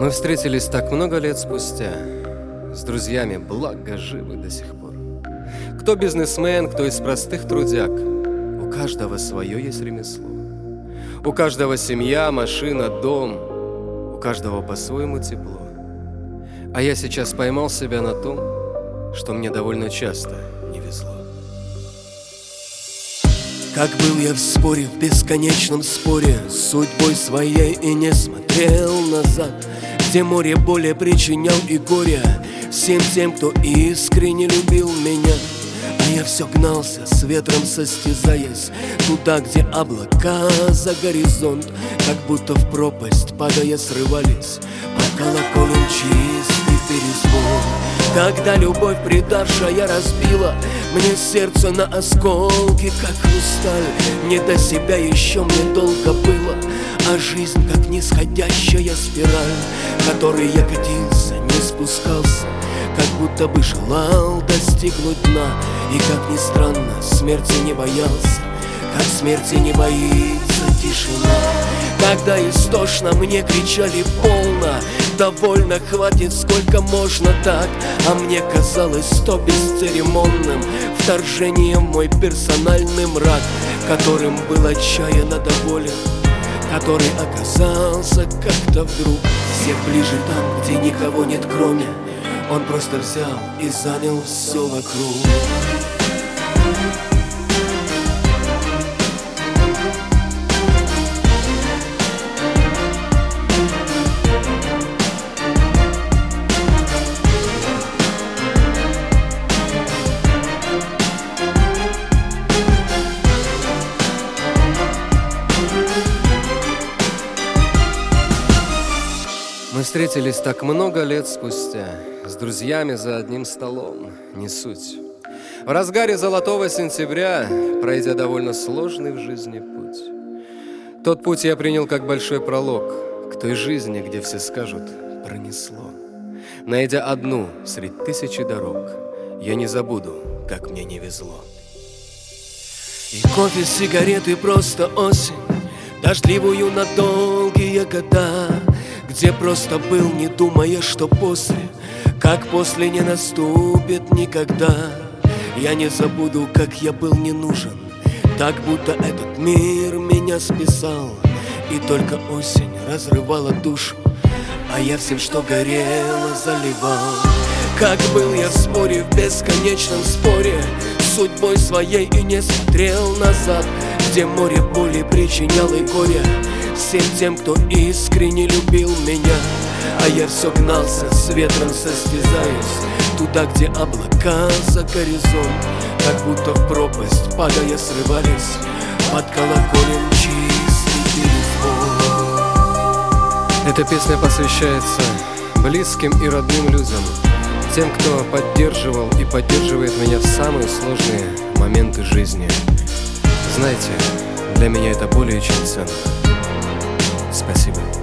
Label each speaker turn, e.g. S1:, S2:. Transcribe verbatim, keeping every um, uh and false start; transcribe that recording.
S1: Мы встретились так много лет спустя, с друзьями, благо живы до сих пор. Кто бизнесмен, кто из простых трудяг, у каждого свое есть ремесло. У каждого семья, машина, дом, у каждого по-своему тепло. А я сейчас поймал себя на том, что мне довольно часто не везло.
S2: Как был я в споре, в бесконечном споре с судьбой своей и не смотрел назад, где море боли причинял и горе всем тем, кто искренне любил меня. А я все гнался, с ветром состязаясь, туда, где облака за горизонт, как будто в пропасть, падая, срывались под колоколем чистый перезвон. Когда любовь, предавшая, разбила мне сердце на осколки, как хрусталь, не до себя еще мне долго было, а жизнь, как нисходящая спираль, которой я катился, не спускался, как будто бы желал достигнуть дна. И, как ни странно, смерти не боялся, как смерти не боится тишина. Когда истошно мне кричали полно, довольно, хватит, сколько можно так, а мне казалось то бесцеремонным вторжением в мой персональный мрак, которым был отчаянно доволен, который оказался как-то вдруг всех ближе там, где никого нет кроме. Он просто взял и занял все вокруг.
S1: Мы встретились так много лет спустя, с друзьями за одним столом, не суть. В разгаре золотого сентября, пройдя довольно сложный в жизни путь. Тот путь я принял как большой пролог к той жизни, где все скажут «пронесло». Найдя одну средь тысячи дорог, я не забуду, как мне не везло.
S2: И кофе, сигареты, просто осень, дождливую на долгие года, где просто был, не думая, что после, как после, не наступит никогда. Я не забуду, как я был не нужен, так будто этот мир меня списал, и только осень разрывала душу, а я всем, что горело, заливал. Как был я в споре, в бесконечном споре с судьбой своей и не смотрел назад, где море боли причиняло и горе всем тем, кто искренне любил меня. А я все гнался, с ветром состязаясь, туда, где облака за горизонт, как будто в пропасть, падая, срывались под колоколем чистый перезвон.
S1: Эта песня посвящается близким и родным людям, тем, кто поддерживал и поддерживает меня в самые сложные моменты жизни. Знаете, для меня это более чем ценно. Спасибо.